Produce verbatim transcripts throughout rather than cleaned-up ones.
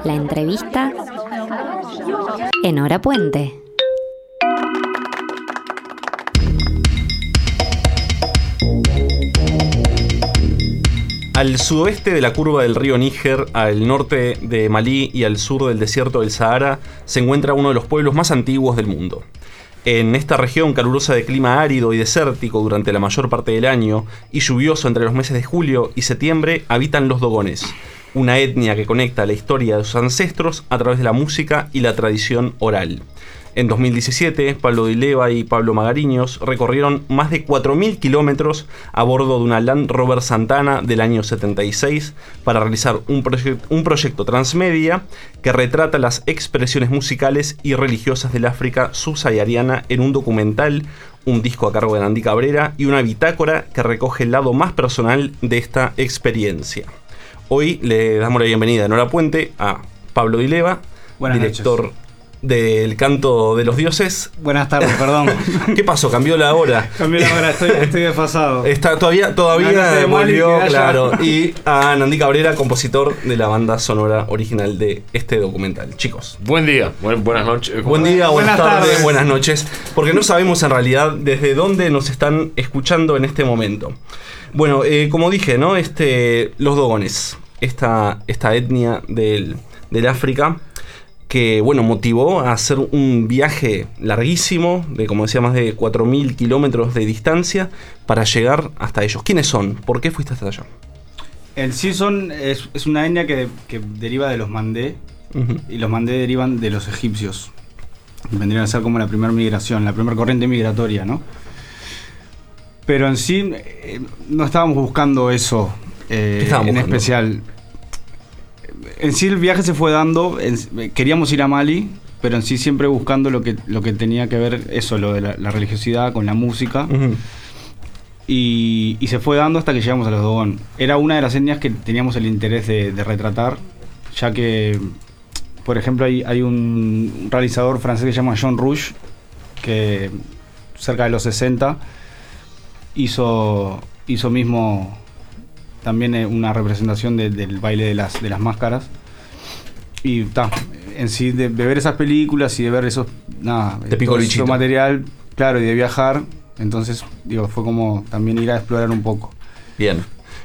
La entrevista en Hora Puente. Al sudoeste de la curva del río Níger, al norte de Malí y al sur del desierto del Sahara, se encuentra uno de los pueblos más antiguos del mundo. En esta región calurosa de clima árido y desértico durante la mayor parte del año y lluvioso entre los meses de julio y septiembre, habitan los dogones, una etnia que conecta la historia de sus ancestros a través de la música y la tradición oral. En dos mil diecisiete, Pablo Dileva y Pablo Magariños recorrieron más de cuatro mil kilómetros a bordo de una Land Rover Santana del año setenta y seis para realizar un, proye- un proyecto transmedia que retrata las expresiones musicales y religiosas del África subsahariana en un documental, un disco a cargo de Nandí Cabrera y una bitácora que recoge el lado más personal de esta experiencia. Hoy le damos la bienvenida en Hora Puente a Pablo Dileva, Buenas director noches. Del Canto de los Dioses. Buenas tardes, perdón. ¿Qué pasó? ¿Cambió la hora? Cambié la hora, estoy, estoy desfasado. Está, todavía todavía de volvió, Mali, claro. Y a Nandí Cabrera, compositor de la banda sonora original de este documental. Chicos. Buen día, buen, buenas noches. Buen día, buenas, buenas tardes, tardes. buenas noches. Porque no sabemos en realidad desde dónde nos están escuchando en este momento. Bueno, eh, como dije, ¿no? Este, los dogones, esta, esta etnia del, del África, que bueno, motivó a hacer un viaje larguísimo, de como decía, más de cuatro mil kilómetros de distancia, para llegar hasta ellos. ¿Quiénes son? ¿Por qué fuiste hasta allá? El sí son, es, es una etnia que, que deriva de los mandé, Uh-huh. y los mandé derivan de los egipcios. Vendrían a ser como la primera migración, la primera corriente migratoria, ¿no? Pero en sí, eh, no estábamos buscando eso eh, ¿Qué estaban en buscando? especial. En sí el viaje se fue dando, en, queríamos ir a Mali, pero en sí siempre buscando lo que, lo que tenía que ver eso, lo de la, la religiosidad con la música. Uh-huh. Y, y se fue dando hasta que llegamos a los Dogon. Era una de las etnias que teníamos el interés de, de retratar, ya que, por ejemplo, hay, hay un realizador francés que se llama Jean Rouge, que cerca de los sesenta hizo, hizo mismo también una representación de, del baile de las, de las máscaras. Y ta, en sí, de, de ver esas películas y de ver esos, nada, Te picó todo el ese bichito. material, claro, y de viajar. Entonces, digo, fue como también ir a explorar un poco. Bien.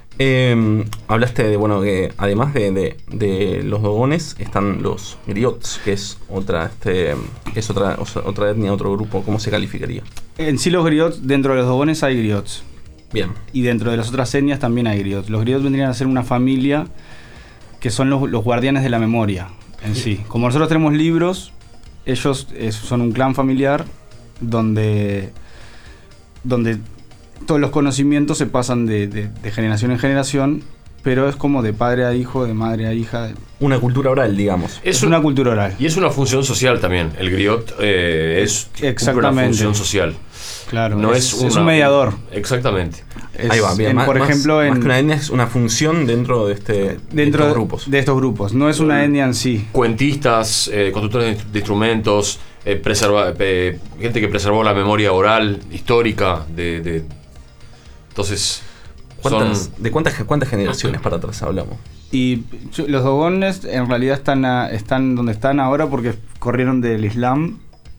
Eh, hablaste de, bueno, que además de, de, de los dogones están los griots, que es otra, este, es otra, otra etnia, otro grupo. ¿Cómo se calificaría? En sí los griots, dentro de los dogones hay griots. Bien. Y dentro de las otras etnias también hay griots. Los griots vendrían a ser una familia que son los, los guardianes de la memoria en sí. Como nosotros tenemos libros, ellos es, son un clan familiar donde, donde todos los conocimientos se pasan de, de, de generación en generación, pero es como de padre a hijo, de madre a hija. Una cultura oral, digamos. Es, Es una un- cultura oral. Y es una función social también. El griot eh, es cumple una Exactamente. función social. Claro, No es, es, es una- un mediador. Exactamente. Es- Ahí va, bien. en- Más- por más- ejemplo, más en, que una etnia es una función dentro de, este, de dentro estos grupos. de estos grupos. No es una etnia en sí. Cuentistas, eh, constructores de, de instrumentos, eh, preserva- eh, gente que preservó la memoria oral, histórica. de, de Entonces, ¿Cuántas, son... ¿De cuántas, cuántas generaciones para atrás hablamos? Y yo- los dogones en realidad están, a- están donde están ahora porque corrieron del Islam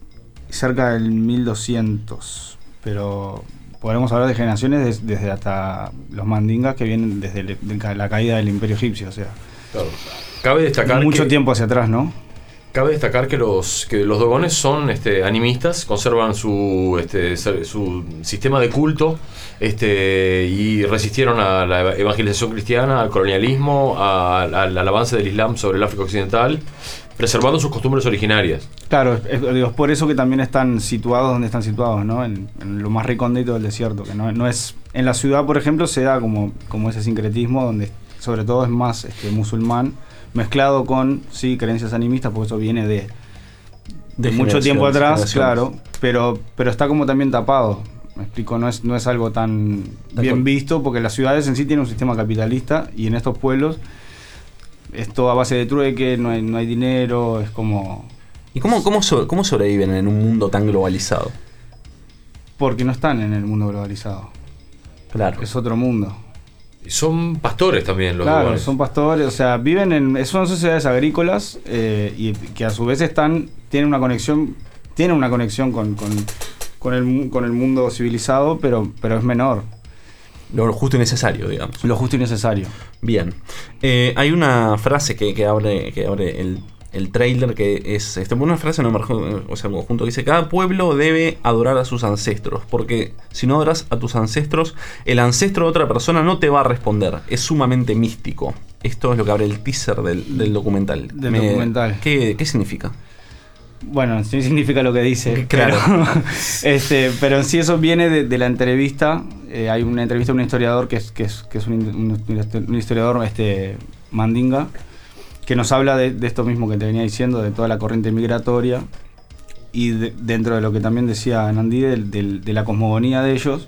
cerca del mil doscientos. Pero podemos hablar de generaciones des- desde hasta los mandingas que vienen desde el- de ca- la caída del Imperio Egipcio. O sea, Claro. Cabe destacar mucho que, tiempo hacia atrás, ¿no? Cabe destacar que los, que los dogones son este, animistas, conservan su, este, ser- su sistema de culto este, y resistieron a la evangelización cristiana, al colonialismo, a- a- al avance del Islam sobre el África Occidental, preservando sus costumbres originarias. Claro, es, digo, es por eso que también están situados donde están situados, ¿no? En, en lo más recóndito del desierto, que no, no es... En la ciudad, por ejemplo, se da como, como ese sincretismo donde sobre todo es más este, musulmán, mezclado con, sí, creencias animistas, porque eso viene de, de mucho tiempo atrás, claro, pero, pero está como también tapado. Me explico, no es, no es algo tan bien visto, porque las ciudades en sí tienen un sistema capitalista y en estos pueblos es todo a base de trueque, no hay, no hay dinero, es como... ¿Y cómo, cómo, so- cómo sobreviven en un mundo tan globalizado? Porque no están en el mundo globalizado. Claro. Es otro mundo. Son pastores también los Claro, dogones. son pastores, o sea, viven en... Son sociedades agrícolas eh, y que a su vez están... Tienen una conexión... Tienen una conexión con, con, con, el, con el mundo civilizado, pero, pero es menor. Lo justo y necesario, digamos. Lo justo y necesario. Bien. Eh, hay una frase que, que abre, que abre el, el trailer que es este, una frase, no me recuerdo, o sea, un conjunto que dice: cada pueblo debe adorar a sus ancestros, porque si no adoras a tus ancestros, el ancestro de otra persona no te va a responder. Es sumamente místico. Esto es lo que abre el teaser del, del documental. Del Me, documental. ¿qué, ¿Qué significa? Bueno, sí significa lo que dice. Claro. Pero, este, pero en sí eso viene de, de la entrevista. Eh, hay una entrevista a un historiador que es, que es, que es un, un, un historiador este, mandinga, que nos habla de, de esto mismo que te venía diciendo, de toda la corriente migratoria. Y de, dentro de lo que también decía Nandí, de, de, de la cosmogonía de ellos.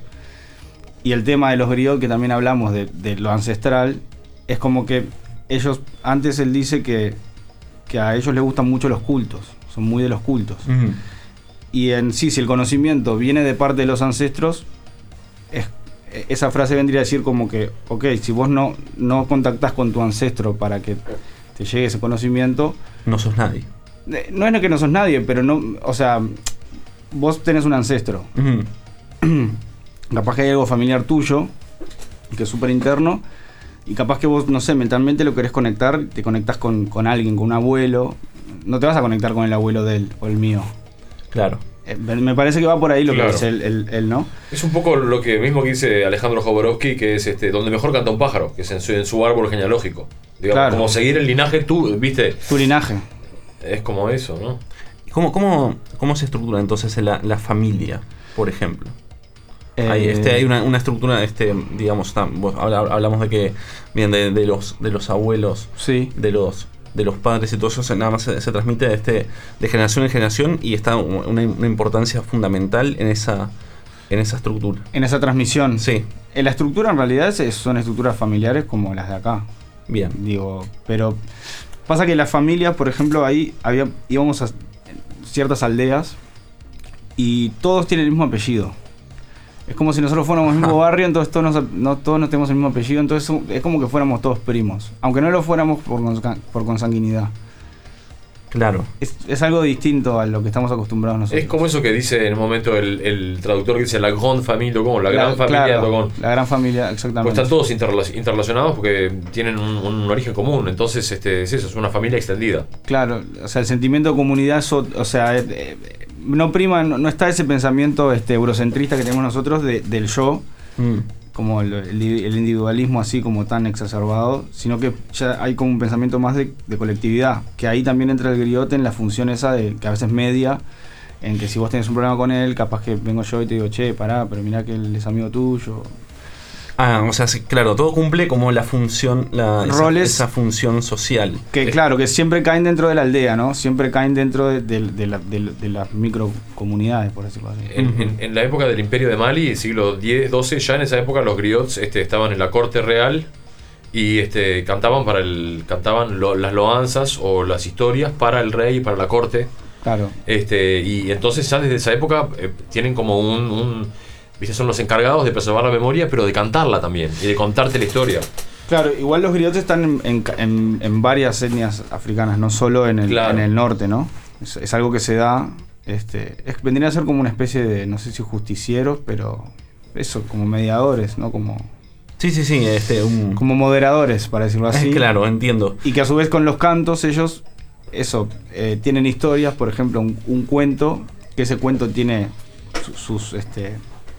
Y el tema de los griots, que también hablamos de, de lo ancestral, es como que ellos, antes él dice que, que a ellos les gustan mucho los cultos. Son muy de los cultos. Uh-huh. Y en sí, si el conocimiento viene de parte de los ancestros, es, esa frase vendría a decir como que, ok, si vos no, no contactás con tu ancestro para que te llegue ese conocimiento... No sos nadie. No es que no sos nadie, pero no... O sea, vos tenés un ancestro. Uh-huh. Capaz que hay algo familiar tuyo, que es súper interno, y capaz que vos, no sé, mentalmente lo querés conectar, te conectás con, con alguien, con un abuelo... No te vas a conectar con el abuelo de él o el mío. Claro. Eh, me parece que va por ahí lo claro. que dice él, él, él, ¿no? Es un poco lo que mismo que dice Alejandro Jodorowsky, que es este donde mejor canta un pájaro, que es en su, en su árbol genealógico. Digamos, claro. Como seguir el linaje, tú, ¿viste? Tu linaje. Es como eso, ¿no? ¿Cómo, cómo, cómo se estructura entonces la, la familia, por ejemplo? Eh, hay, este, hay una, una estructura, este, digamos, hablamos de que bien de, de los de los abuelos, sí. de los de los padres y todo eso, se, nada más se, se transmite este, de generación en generación y está una, una importancia fundamental en esa en esa estructura. En esa transmisión. Sí. En la estructura en realidad es, son estructuras familiares como las de acá. Bien. Digo, pero pasa que las familias, por ejemplo, ahí había íbamos a ciertas aldeas y todos tienen el mismo apellido. Es como si nosotros fuéramos del mismo barrio, entonces todos nos, no, todos no tenemos el mismo apellido, entonces es como que fuéramos todos primos, aunque no lo fuéramos por, por consanguinidad. Claro. Es, es algo distinto a lo que estamos acostumbrados nosotros. Es como eso que dice en un momento el, el traductor que dice la grande familia Dogon, la, la gran familia claro, Dogon. La gran familia, exactamente. Pues están todos interrelac- interrelacionados porque tienen un, un origen común, entonces este, es eso, es una familia extendida. Claro, o sea, el sentimiento de comunidad, so, o sea, eh, eh, no prima, no, no está ese pensamiento este, eurocentrista que tenemos nosotros de, del yo, mm. como el, el, el individualismo así como tan exacerbado, sino que ya hay como un pensamiento más de, de colectividad, que ahí también entra el griot en la función esa de que a veces media, en que si vos tenés un problema con él, capaz que vengo yo y te digo, che, pará, pero mirá que él es amigo tuyo. Ah, o sea, sí, claro, todo cumple como la función, la, roles esa, esa función social. Que claro, que siempre caen dentro de la aldea, ¿no? Siempre caen dentro de, de, de, la, de, de las microcomunidades, por decirlo así. En, uh-huh. en, en la época del Imperio de Mali, siglo diez, doce, ya en esa época los griots este, estaban en la corte real y este, cantaban para el cantaban lo, las loanzas o las historias para el rey y para la corte. Claro. Este, y entonces ya desde esa época eh, tienen como un... un ¿viste? Son los encargados de preservar la memoria, pero de cantarla también y de contarte la historia. Claro, igual los griots están en, en, en, en varias etnias africanas, no solo en el, claro. en el norte, ¿no? Es, es algo que se da, este, es, vendría a ser como una especie de, no sé si justicieros, pero eso, como mediadores, ¿no? Como... Sí, sí, sí, este, un... como moderadores, para decirlo así. Claro, entiendo. Y que a su vez con los cantos ellos, eso, eh, tienen historias, por ejemplo, un, un cuento, que ese cuento tiene sus... sus este,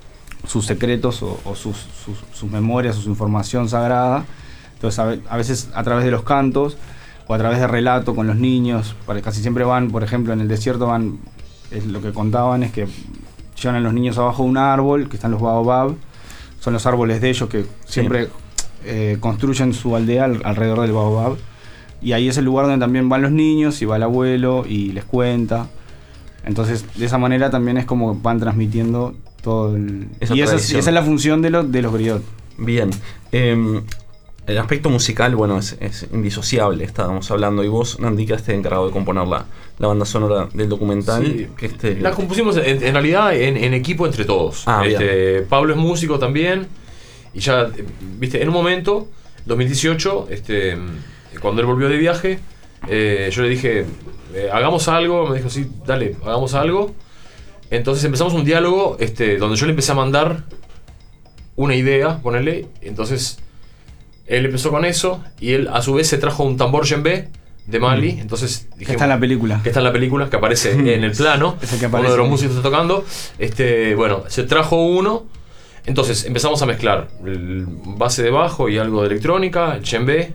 sus secretos o, o sus, sus, sus memorias o su información sagrada. Entonces a, a veces a través de los cantos o a través de relato con los niños, para, casi siempre van, por ejemplo en el desierto van, es, lo que contaban es que llevan a los niños abajo de un árbol, que están los baobab, son los árboles de ellos que siempre sí. eh, construyen su aldea al, alrededor del baobab, y ahí es el lugar donde también van los niños y va el abuelo y les cuenta. Entonces de esa manera también es como van transmitiendo todo el, esa y esa es, esa es la función de, lo, de los griots. Bien. Eh, el aspecto musical, bueno, es, es indisociable, estábamos hablando, y vos, Nandí, quedaste encargado de componer la, la banda sonora del documental. Sí. Que este... La compusimos en, en realidad en, en equipo entre todos. Ah, este, Pablo es músico también, Y ya, viste, en un momento, dos mil dieciocho, este, cuando él volvió de viaje, eh, yo le dije, eh, hagamos algo. Me dijo, sí, dale, hagamos algo. Entonces empezamos un diálogo este, donde yo le empecé a mandar una idea, ponerle. Entonces él empezó con eso y él a su vez se trajo un tambor djembe de Mali. Mm. Entonces dije, que está en la película. Que está en la película, que aparece mm. en el plano. Es el que aparece. Uno de los músicos está tocando. Este, bueno, se trajo uno. Entonces empezamos a mezclar el base de bajo y algo de electrónica, el djembe.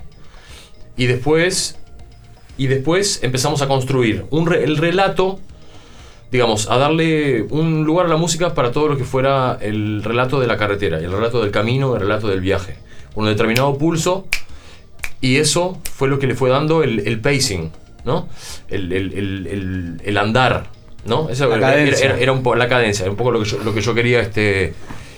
Y después, y después empezamos a construir un re, el relato, digamos, a darle un lugar a la música para todo lo que fuera el relato de la carretera, el relato del camino, el relato del viaje. Un determinado pulso, y eso fue lo que le fue dando el, el pacing, ¿no? El, el, el, el, el andar, ¿no? Eso la era, era, era un poco la cadencia, era un poco lo que yo, lo que yo quería. Este,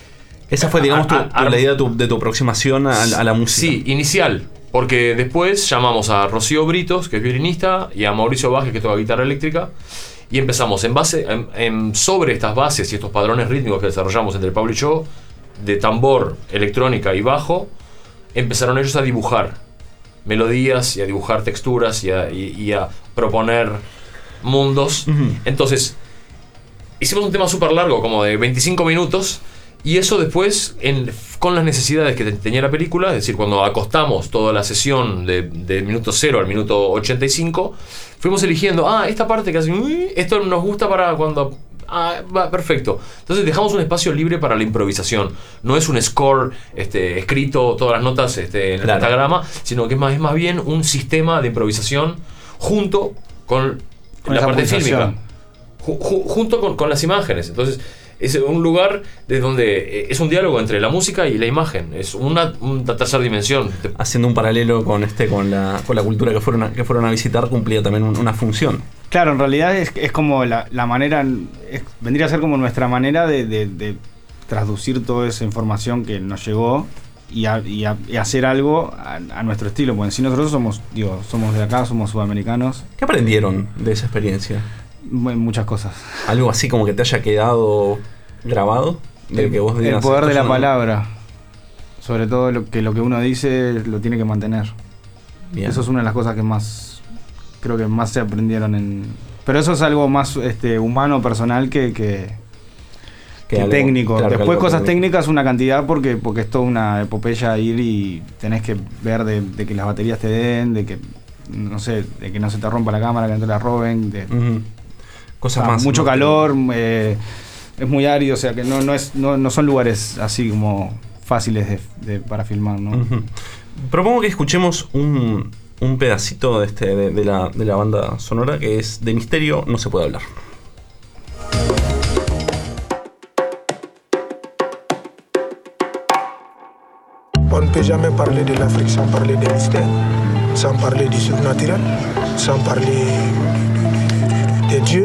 Esa fue, digamos, tu, tu, la idea de tu, de tu aproximación a, a la música. Sí, inicial. Porque después llamamos a Rocío Britos, que es violinista, y a Mauricio Vázquez, que toca guitarra eléctrica, y empezamos en base, en, en, sobre estas bases y estos padrones rítmicos que desarrollamos entre Pablo y yo, de tambor, electrónica y bajo, empezaron ellos a dibujar melodías y a dibujar texturas y a, y, y a proponer mundos. Uh-huh. Entonces, hicimos un tema súper largo, como de veinticinco minutos, y eso después, en, con las necesidades que tenía la película, es decir, cuando acostamos toda la sesión de, de minuto cero al minuto ochenta y cinco, fuimos eligiendo, ah, esta parte que hace, esto nos gusta para cuando... Ah, va, perfecto. Entonces dejamos un espacio libre para la improvisación. No es un score este, escrito, todas las notas este, en el claro. pentagrama, sino que es más, es más bien un sistema de improvisación junto con, con la parte fílmica. Ju, ju, junto con, con las imágenes. Entonces es un lugar de donde es un diálogo entre la música y la imagen. Es una, una tercera dimensión. Haciendo un paralelo con este con la, con la cultura que fueron a, que fueron a visitar, cumplía también un, una función. Claro, en realidad es, es como la, la manera, es, vendría a ser como nuestra manera de, de, de traducir toda esa información que nos llegó y, a, y, a, y hacer algo a, a nuestro estilo. Porque si nosotros somos, digo, somos de acá, somos sudamericanos. ¿Qué aprendieron de esa experiencia? Muchas cosas. Algo así como que te haya quedado grabado, de el, que vos digas, el poder de la palabra, sobre todo lo que lo que uno dice lo tiene que mantener. Bien. Eso es una de las cosas que más creo que más se aprendieron en, pero eso es algo más este humano, personal que que, que, que algo, técnico. Claro, después que cosas técnico. técnicas una cantidad porque porque es toda una epopeya ir y tenés que ver de, de que las baterías te den, de que no sé, de que no se te rompa la cámara, que no te la roben, de uh-huh. cosas o sea, más mucho más calor, eh, es muy árido, o sea que no no es no, no son lugares así como fáciles de, de, para filmar, ¿no? Uh-huh. Propongo que escuchemos un, un pedacito de este de, de la de la banda sonora, que es De Misterio no se puede hablar. On ne peut jamais parler de l'Afrique sans parler de mystère, sans parler du surnaturel, sans parler de Dieu.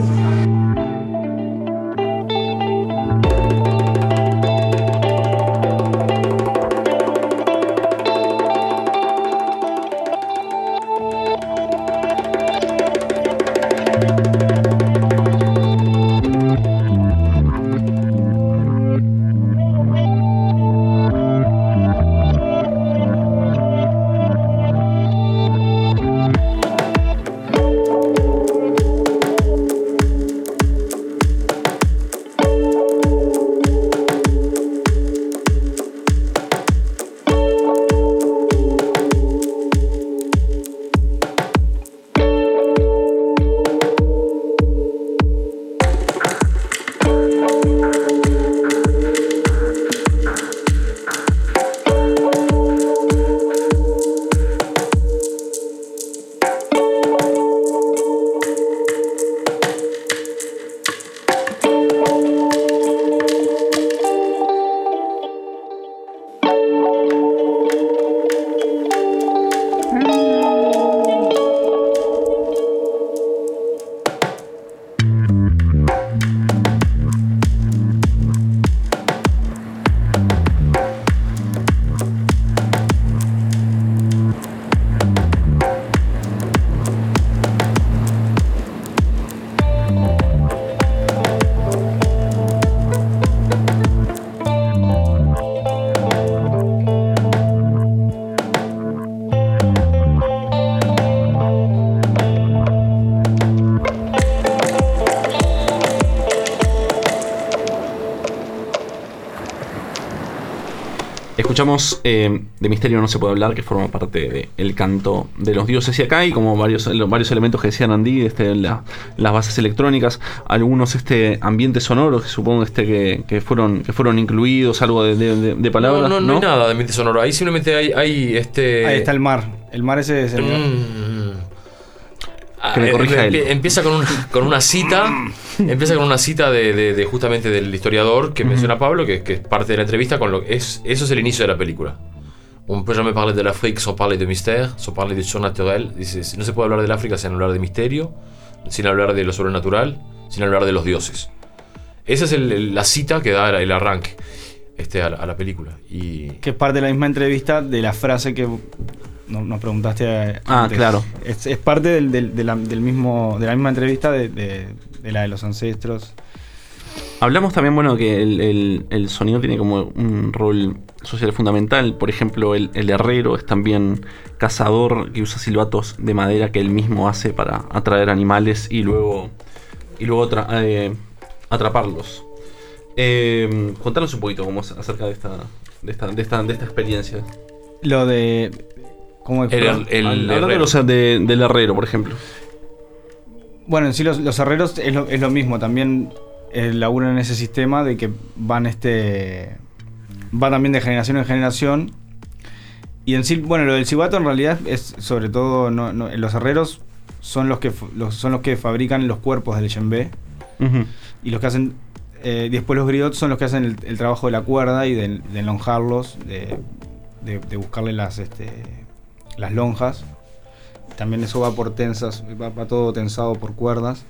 escuchamos eh, de Misterio no se puede hablar, que forma parte del canto de los dioses. Y acá hay como varios, varios elementos que decían Andy, este, la, las bases electrónicas, algunos este, ambientes sonoros que supongo este, que, que, fueron, que fueron incluidos, algo de, de, de palabras. No, no, no, no hay nada de ambiente sonoro. Ahí simplemente hay, hay este. Ahí está el mar. El mar ese es el. Mm. Que me corrija él. Empieza con, un, con una cita empieza con una cita de, de, de justamente del historiador que uh-huh. menciona Pablo, que, que es parte de la entrevista con lo es eso es el inicio de la película. On peut jamais parler de l'Afrique sans parler de mystère, sans parler de surnaturel. Dice, no se puede hablar del África sin hablar de misterio, sin hablar de lo sobrenatural, sin hablar de los dioses. Esa es el, el, la cita que da el arranque este, a, la, a la película. Y que es parte de la misma entrevista de la frase que No, nos preguntaste ah antes. Claro, es, es parte del, del, de, la, del mismo de la misma entrevista de, de, de la de los ancestros. Hablamos también, bueno, que el, el, el sonido tiene como un rol social fundamental. Por ejemplo, el, el herrero es también cazador que usa silbatos de madera que él mismo hace para atraer animales y luego y luego tra- eh, atraparlos. Eh, contanos un poquito cómo es acerca de esta de esta de esta, de esta experiencia. Lo de ¿Cómo es? El, el, el herrero. O sea, de, del herrero, por ejemplo. Bueno, en sí los, los herreros es lo, es lo mismo. También eh, laburan en ese sistema de que van este va también de generación en generación. Y en sí, bueno, lo del silbato en realidad es sobre todo no, no, los herreros son los que los, son los que fabrican los cuerpos del djembe. Uh-huh. Y los que hacen eh, después los griots son los que hacen el, el trabajo de la cuerda y de, de enlonjarlos, de, de, de buscarle las este las lonjas. También eso va por tensas, va, va todo tensado por cuerdas.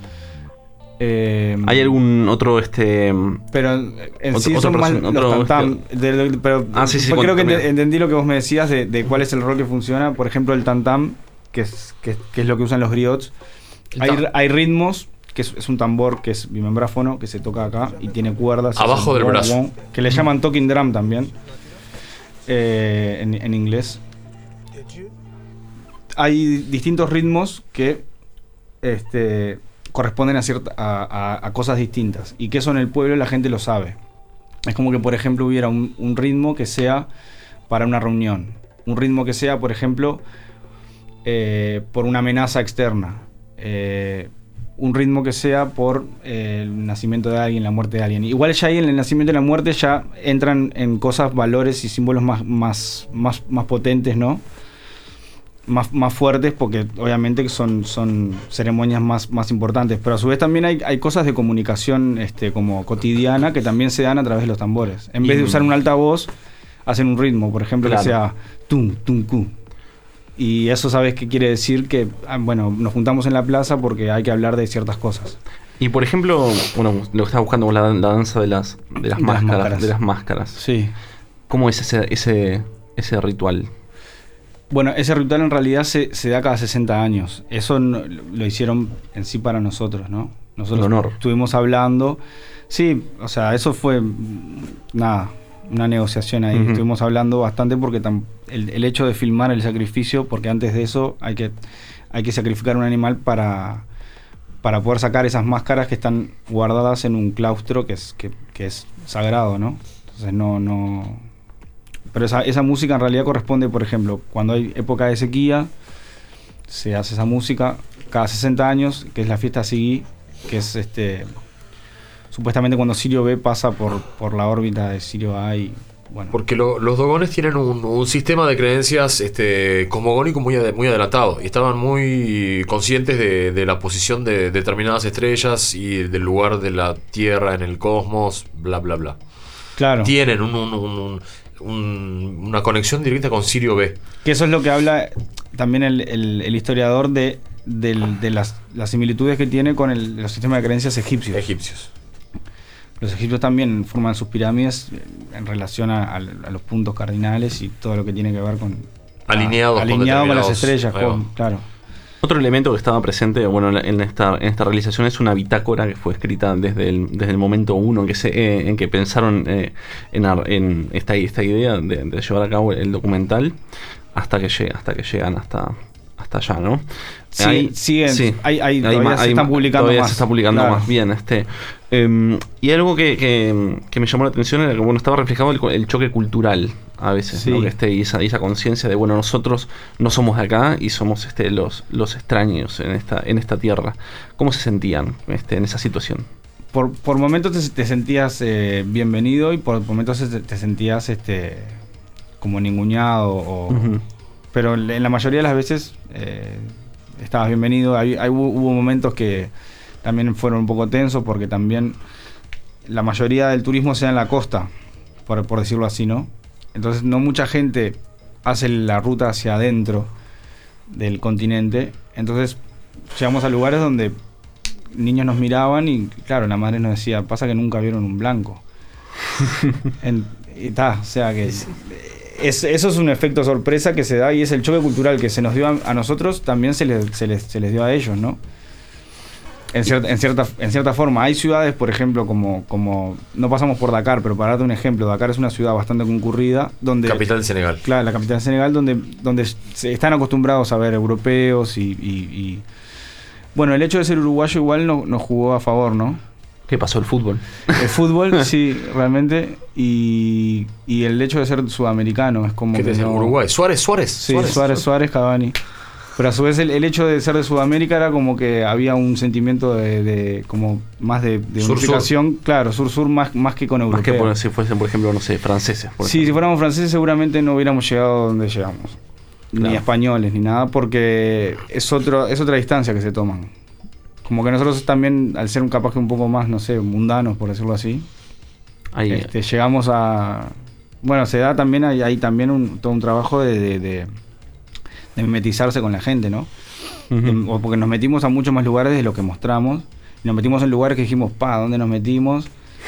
Eh, ¿Hay algún otro este pero en otro, sí son más los tam-tam, de, de, pero ah, sí, sí, creo que ent- entendí lo que vos me decías de, de cuál es el rol que funciona. Por ejemplo, el tam-tam, que es, que, que es lo que usan los griots. Hay, hay ritmos, que es, es un tambor que es bimembráfono, que se toca acá y tiene cuerdas. Abajo del bon, brazo. Bon, que le llaman talking drum también, eh, en, en inglés. Hay distintos ritmos que este, corresponden a, cierta, a, a, a cosas distintas y que eso en el pueblo la gente lo sabe. Es como que, por ejemplo, hubiera un, un ritmo que sea para una reunión, un ritmo que sea, por ejemplo, eh, por una amenaza externa, eh, un ritmo que sea por eh, el nacimiento de alguien, la muerte de alguien. Igual ya ahí en el nacimiento y la muerte ya entran en cosas, valores y símbolos más, más, más, más potentes, ¿no? Más, más fuertes, porque obviamente son, son ceremonias más, más importantes, pero a su vez también hay, hay cosas de comunicación este, como cotidiana que también se dan a través de los tambores. En vez de usar un altavoz, hacen un ritmo, por ejemplo, claro, que sea tum, tum, cu. Y eso, ¿sabes qué quiere decir? Que, bueno, nos juntamos en la plaza porque hay que hablar de ciertas cosas. Y por ejemplo, bueno, lo que estás buscando la, la danza de las, de las, de máscaras, las máscaras. De las máscaras. Sí. ¿Cómo es ese, ese, ese ritual? Bueno, ese ritual en realidad se, se da cada sesenta años. Eso no, lo hicieron en sí para nosotros, ¿no? Nosotros honor. Estuvimos hablando. Sí, o sea, eso fue nada, una negociación ahí. Uh-huh. Estuvimos hablando bastante porque tam, el, el hecho de filmar el sacrificio, porque antes de eso hay que, hay que sacrificar un animal para, para poder sacar esas máscaras que están guardadas en un claustro que es, que, que es sagrado, ¿no? Entonces no... no Pero esa, esa música en realidad corresponde, por ejemplo, cuando hay época de sequía, se hace esa música cada sesenta años, que es la fiesta Sigi, que es este supuestamente cuando Sirio B pasa por, por la órbita de Sirio A y bueno. Porque lo, los dogones tienen un, un sistema de creencias este, cosmogónico muy, ad, muy adelantado y estaban muy conscientes de, de la posición de determinadas estrellas y del lugar de la Tierra en el cosmos, bla, bla, bla. Claro. Tienen un... un, un, un Un, una conexión directa con Sirio B. Que eso es lo que habla también el, el, el historiador de, de, de las, las similitudes que tiene con el, los sistemas de creencias egipcios. Egipcios. Los egipcios también forman sus pirámides en relación a, a, a los puntos cardinales y todo lo que tiene que ver con... Alineados, a, alineado con las estrellas, con, claro. Otro elemento que estaba presente, bueno, en esta, en esta realización es una bitácora que fue escrita desde el, desde el momento uno en que, se, eh, en que pensaron eh, en, en esta, esta idea de, de llevar a cabo el documental hasta que, llega, hasta que llegan hasta, hasta hasta allá, ¿no? Sí, Ahí- siguen, sí. hay, hay, Hay todavía ma- se hay están ma- publicando todavía más. se está publicando Claro. más bien. Este, eh, y algo que, que, que me llamó la atención era que bueno, estaba reflejado el, el choque cultural a veces, Sí. ¿no? Que este, y esa, y esa conciencia de bueno, nosotros no somos de acá y somos este, los, los extraños en esta, en esta tierra. ¿Cómo se sentían este, en esa situación? Por, por momentos te, te sentías eh, bienvenido y por momentos te, te sentías este como ninguneado. O, Ujú. Pero en la mayoría de las veces eh, estabas bienvenido. Hay, hay- hubo, hubo momentos que también fueron un poco tensos porque también la mayoría del turismo se da en la costa, por, por decirlo así, ¿no? Entonces no mucha gente hace la ruta hacia adentro del continente. Entonces llegamos a lugares donde niños nos miraban y claro, la madre nos decía, pasa que nunca vieron un blanco. En- y ta, o sea que es, eso es un efecto sorpresa que se da y es el choque cultural que se nos dio a, a nosotros, también se les, se, les, se les dio a ellos, ¿no? En cierta, en, cierta, en cierta forma. Hay ciudades, por ejemplo, como, como... No pasamos por Dakar, pero para darte un ejemplo, Dakar es una ciudad bastante concurrida, donde... Capital de Senegal. Claro, la capital de Senegal, donde, donde se están acostumbrados a ver europeos y, y- y- bueno, el hecho de ser uruguayo igual no- nos jugó a favor, ¿no? ¿Qué pasó el fútbol? El fútbol, sí, realmente, y, y el hecho de ser sudamericano es como ¿Qué te que decía? no- Uruguay. Suárez, Suárez. Sí, Suárez, Suárez, Cavani. Pero a su vez el, el hecho de ser de Sudamérica era como que había un sentimiento de, de como más de, de Sur-sur. unificación, claro, sur-sur más, más que con Más europeos. que por- si fuesen, por ejemplo, no sé, franceses. Por Sí, si ejemplo. fuéramos franceses seguramente no hubiéramos llegado donde llegamos. Claro. Ni españoles, ni nada, porque es otro, es otra distancia que se toman. Como que nosotros también, al ser un capaz que un poco más, no sé, mundanos, por decirlo así, Ahí, este, llegamos a... Bueno, se da también, hay, hay también un, todo un trabajo de, de, de- de mimetizarse con la gente, ¿no? ujú. De- o porque nos metimos a muchos más lugares de lo que mostramos. Y nos metimos en lugares que dijimos, pa, ¿dónde nos metimos?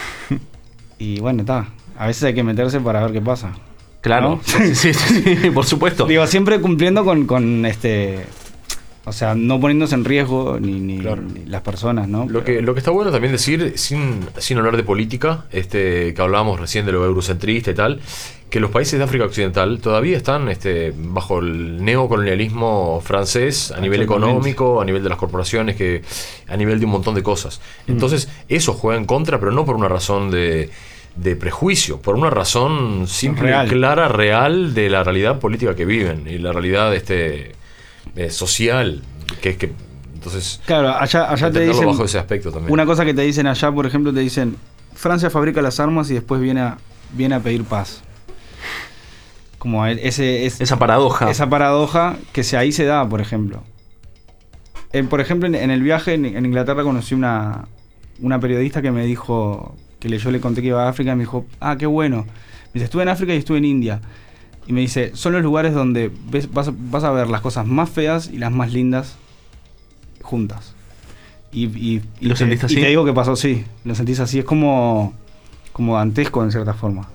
Y bueno, está. A veces hay que meterse para ver qué pasa. Claro, ¿no? sí, sí, sí, sí, por supuesto. Digo, siempre cumpliendo con, con este... O sea, no poniéndose en riesgo ni, ni, Claro. ni las personas, ¿no? Lo que, lo que está bueno también decir, sin, sin hablar de política, este, que hablábamos recién de lo eurocentrista y tal, que los países de África Occidental todavía están este, bajo el neocolonialismo francés a nivel Exactamente. económico, a nivel de las corporaciones, que a nivel de un montón de cosas. Entonces, eso juega en contra, pero no por una razón de, de prejuicio, por una razón simple, Real. clara, real de la realidad política que viven y la realidad este, eh, social, que es que... Entonces, Claro, allá, allá te entenderlo dicen... bajo ese aspecto también. Una cosa que te dicen allá, por ejemplo, te dicen, Francia fabrica las armas y después viene a, viene a pedir paz. Como ese, es, Esa paradoja. esa paradoja que se, ahí se da, por ejemplo. Eh, por ejemplo, en, en el viaje en, en Inglaterra conocí una, una periodista que me dijo, que le, yo le conté que iba a África, y me dijo, ah, qué bueno. Me dice, estuve en África y estuve en India. Y me dice, son los lugares donde ves, vas, a- vas a ver las cosas más feas y las más lindas juntas. Y, y, ¿Y lo te- sentiste así? Y te digo que pasó así, lo sentís así, es como, como dantesco en cierta forma.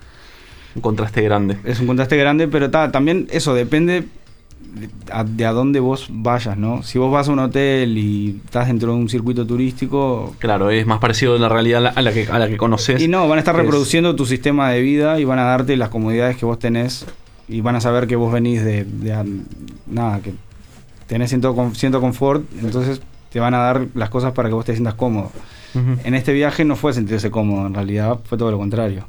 Un contraste grande. Es un contraste grande, pero ta, también eso depende de a, de a dónde vos vayas, ¿no? Si vos vas a un hotel y estás dentro de un circuito turístico... Claro, es más parecido a la realidad a la, a la que, a la que conoces. Y no, van a estar Es- reproduciendo tu sistema de vida y van a darte las comodidades que vos tenés y van a saber que vos venís de... de a- nada, que tenés ciento, con- ciento confort, entonces te van a dar las cosas para que vos te sientas cómodo. Ujú. En este viaje no fue sentirse cómodo, en realidad fue todo lo contrario.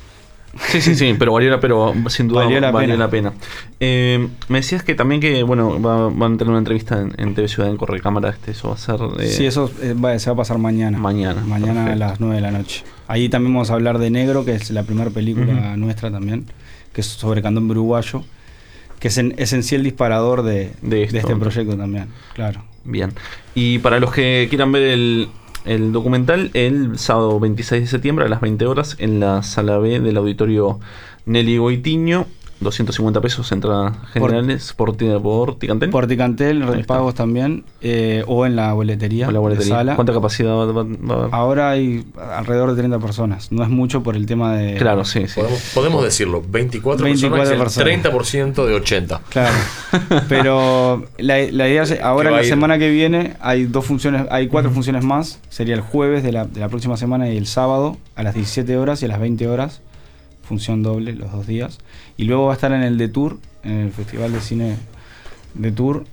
Sí, sí, sí, pero valió la, pero sin duda Valió valió la la pena. pena. Eh, me decías que también que, bueno, va- van a tener una entrevista en, en T V Ciudad en Correcámara, este, eso va a ser eh, Sí, eso eh, va- se va a pasar mañana. mañana. Mañana a Perfecto. las nueve de la noche. Ahí también vamos a hablar de Negro, que es la primera película Ujú. nuestra también, que es sobre candombe uruguayo, que es en, es en sí el disparador de, De de, esto. este proyecto también, claro. Bien. Y para los que quieran ver el, el documental, el sábado veintiséis de septiembre a las veinte horas en la sala B del auditorio Nelly Goitiño, doscientos cincuenta pesos entradas generales por, por, por Ticantel. Por Ticantel, Ahí está. pagos también, eh, o en la boletería, O la boletería. de sala. ¿Cuánta capacidad va, va- va a haber? Ahora hay alrededor de treinta personas, no es mucho por el tema de... Claro, sí, sí. Podemos, podemos decirlo, veinticuatro, veinticuatro personas, es el personas. treinta por ciento de ochenta. Claro, pero la, la idea es, ahora Que va la a ir. semana que viene hay dos funciones, hay cuatro funciones más, sería el jueves de la, de la próxima semana y el sábado a las diecisiete horas y a las veinte horas, función doble los dos días, y luego va a estar en el Detour, en el Festival de Cine de tour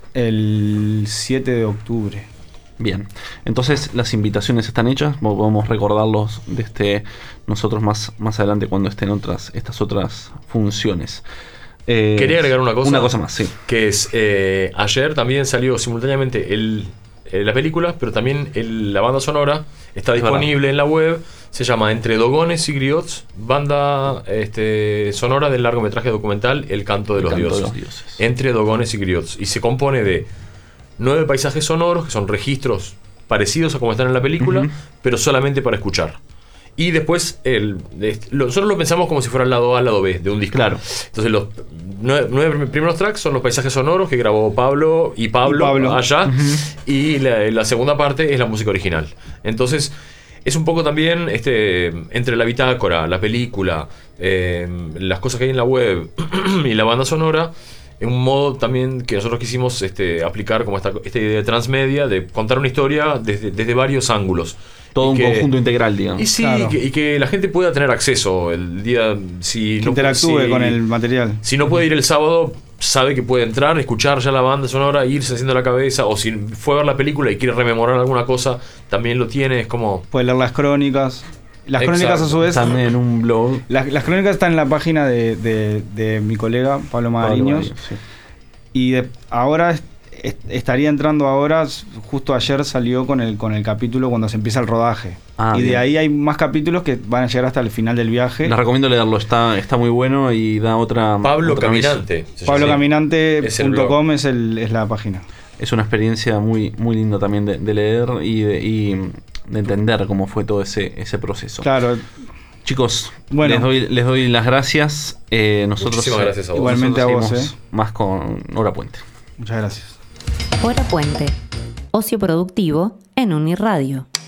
el siete de octubre. Bien, entonces las invitaciones están hechas, podemos recordarlos de este, nosotros más, más adelante cuando estén otras, estas otras funciones. Eh, Quería agregar una cosa. Una cosa más, sí. Que es, eh, ayer también salió simultáneamente el, eh, la película, pero también el, la banda sonora está disponible en la web. Se llama Entre Dogones y Griots, banda este, sonora del largometraje documental El Canto de, el los, canto dioses. de los Dioses. Entre Dogones y Griots. Y se compone de nueve paisajes sonoros, que son registros parecidos a como están en la película, uh-huh. pero solamente para escuchar. Y después, el, lo, nosotros lo pensamos como si fuera el lado A, el lado B de un disco. Claro. Entonces, los nueve, nueve primeros tracks son los paisajes sonoros que grabó Pablo y Pablo, y Pablo. allá. Uh-huh. Y la, la segunda parte es la música original. Entonces, es un poco también este, entre la bitácora, la película, eh, las cosas que hay en la web y la banda sonora. En un modo también que nosotros quisimos este, aplicar como esta, esta idea de transmedia, de contar una historia desde, desde varios ángulos. Todo y un que, conjunto integral, digamos. Y sí, claro. y, que, y que la gente pueda tener acceso el día. Si que no, interactúe si, con el material. Si no puede ir el sábado, sabe que puede entrar, escuchar ya la banda sonora, irse haciendo la cabeza. O si fue a ver la película y quiere rememorar alguna cosa, también lo tiene. Es como. Puede leer las crónicas. Las Exacto. crónicas, a su vez. También en un blog. Las, las crónicas están en la página de, de, de mi colega Pablo Magariños. Pablo, sí. Y de, ahora est- est- estaría entrando ahora, justo ayer salió con el con el capítulo cuando se empieza el rodaje. Ah, y bien. De ahí hay más capítulos que van a llegar hasta el final del viaje. Les recomiendo leerlo, está, está muy bueno y da otra... Pablo otra Caminante. Pablo Caminante punto com es, el, es la página. Es una experiencia muy, muy linda también de, de leer y de, y de entender cómo fue todo ese, ese proceso. Claro. Chicos, bueno, les doy, les doy las gracias. Eh, nosotros Muchísimas gracias a vos. Igualmente a vos, eh. Más con Hora Puente. Muchas gracias. Hora Puente. Ocio productivo en Uniradio.